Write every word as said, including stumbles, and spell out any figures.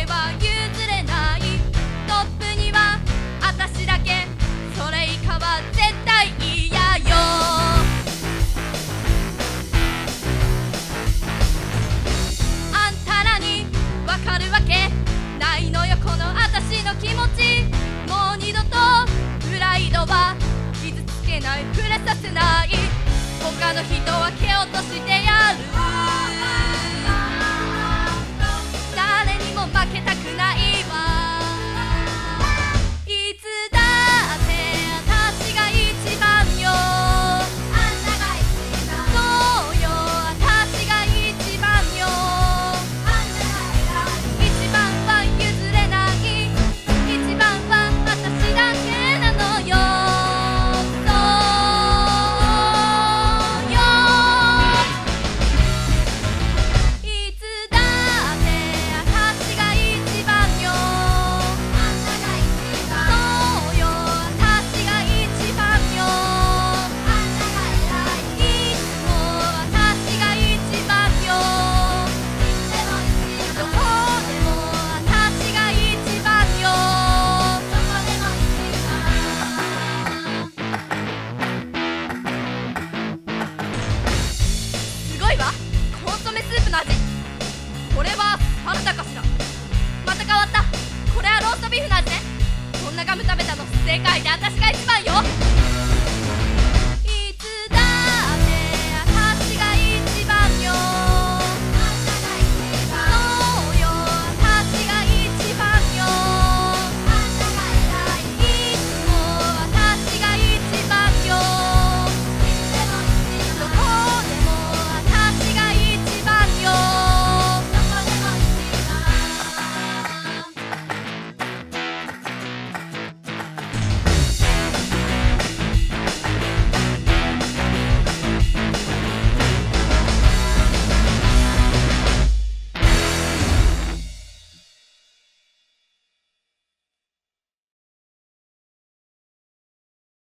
は譲れない。トップには私だけ、それ以下は絶対嫌よ。あんたらにわかるわけないのよ、この私の気持ち。もう二度とプライドは傷つけない、触れさせない。他の人は蹴落としてやる。誰にも負けたくないわ。いつだって私が一番よ。あんたが一番。そうよ、私が一番よ。あんたが偉い。一番は譲れない。一番は私だけなのよ。そうよ。いつだって私が一番よ。あんたが一番。そうよ、私が一番よ。あんたが偉い。いつも私が一番よ。どこでも私が一番よ。どこでも一番。すごいわ、コンソメスープの味。これはサラダかしら。また変わった。これはローストビーフの味ね。こんなガム食べたの世界で私が一番よ。